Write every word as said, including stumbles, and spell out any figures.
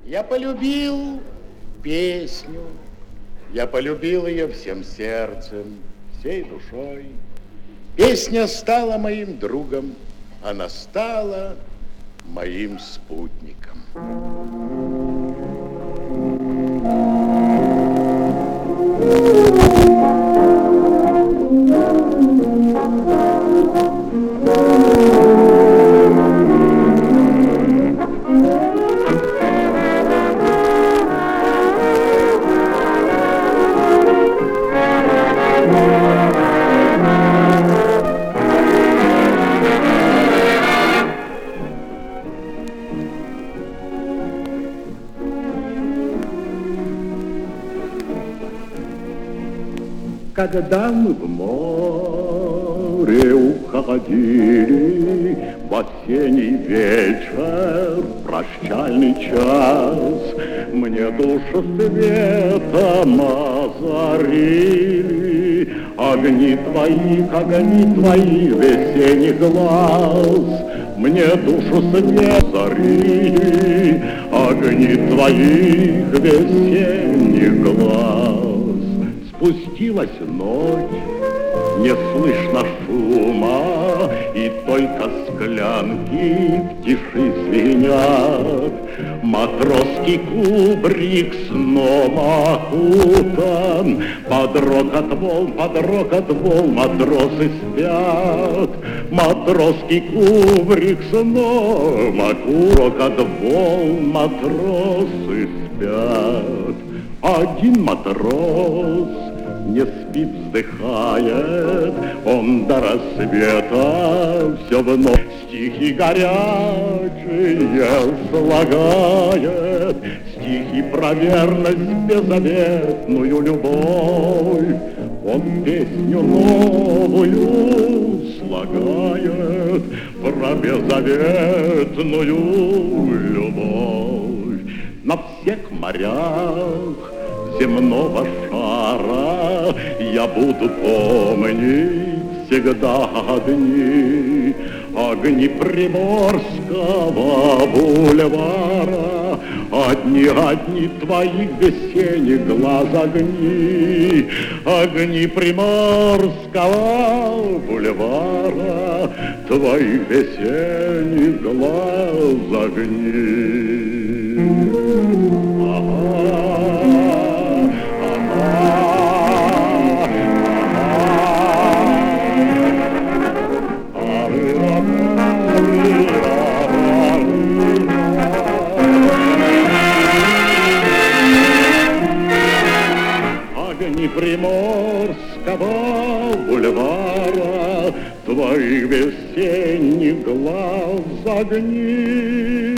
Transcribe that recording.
Я полюбил песню, я полюбил ее всем сердцем, всей душой. Песня стала моим другом, она стала моим спутником. Когда мы в море уходили, в осенний вечер, прощальный час, мне душу светом озарили огни твоих, огни твоих весенних глаз. Мне душу свет озарили огни твоих весенних глаз. Спустилась ночь, не слышно шума, и только склянки в тиши звенят. Матросский кубрик сном окутан, под рокот волн, под рокот волн матросы спят. Матросский кубрик сном окутан, под волн матросы спят. Один матрос не спит, вздыхает, он до рассвета все вновь стихи горячие слагает, стихи про верность, беззаветную любовь. Он песню новую слагает про беззаветную любовь. На всех морях земного шара я буду помнить всегда дни, огни Приморского бульвара, одни, одни твоих весенних глаз огни, огни Приморского бульвара, твоих весенних глаз огни. Огни Приморского бульвара, твоих весенних глаз огни.